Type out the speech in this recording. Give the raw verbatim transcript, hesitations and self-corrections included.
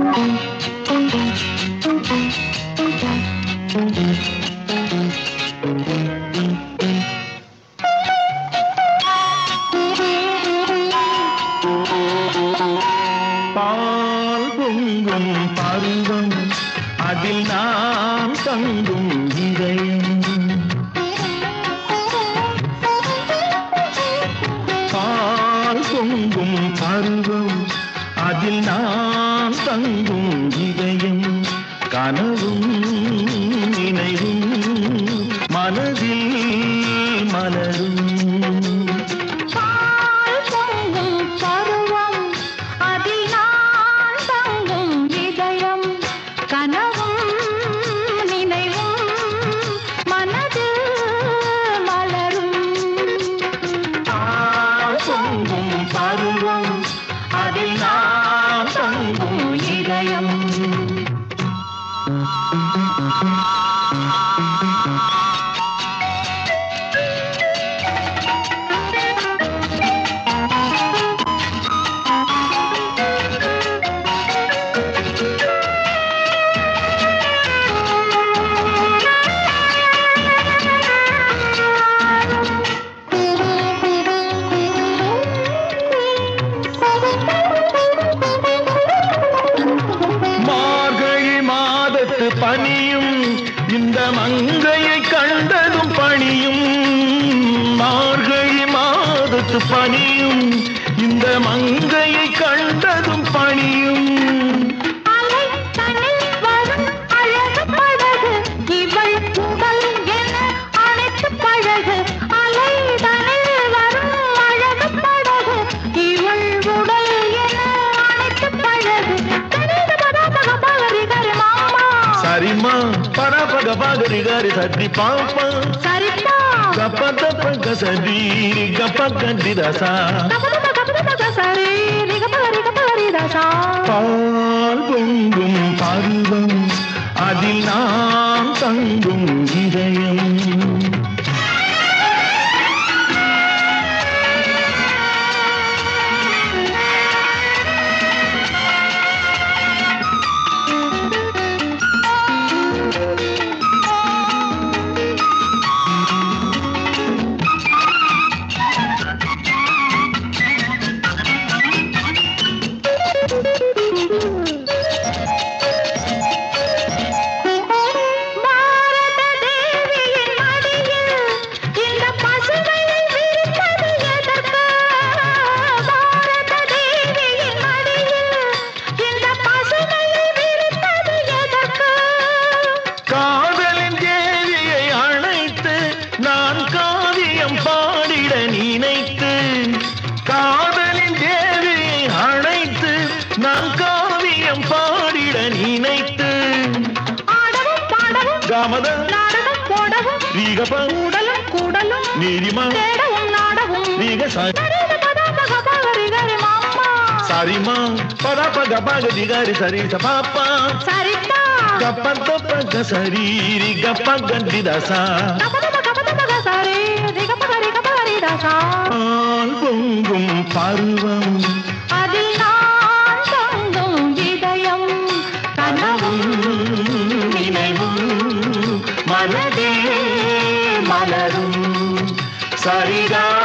பால் பொங்கும் பருவம் அதில் நாம் தங்கும் இதயம். பால் பொங்கும் பருவம் அதில் நாம் தங்கும் இதயம். கனவும் நினைவும் மனதில் மலரும். பணியும் இந்த மங்கையை கண்டதும் பணியும். மார்கழி மாதத்து பணியும் இந்த மங்கையை கண்டதும் பணியும். சரிமா பரா பக பாகரி காரி சரி பாப்பா சரிப்பா கப்ப தப்ப கசரி கப்ப கண்டி தாசா சரி ரிக பகரி கபரி தாசா. பால் பொங்கும் பருவம் அதில் நாம் தங்கும் இதயம். பாடிட நினைத்து காதலின் தேவியை அழைத்து நான் காவியம் பாடிட நினைத்து ஆடவும் பாடவும் காமதம் நாடகம் போடவும் ரீகப கூடலும் கூடலும் நீரிமா தேடவும் நாடவும் ரீக சரிமா பரா பக பகதி காரி சரி பாப்பா சரிப்பா கப்ப தப்ப சரி ரிகப்ப கண்டி தாசா. பால் பொங்கும் பருவம் அதில் நான் தங்கும் இதயம். கனவும் நினைவும் மனதே மலரும். சரிதா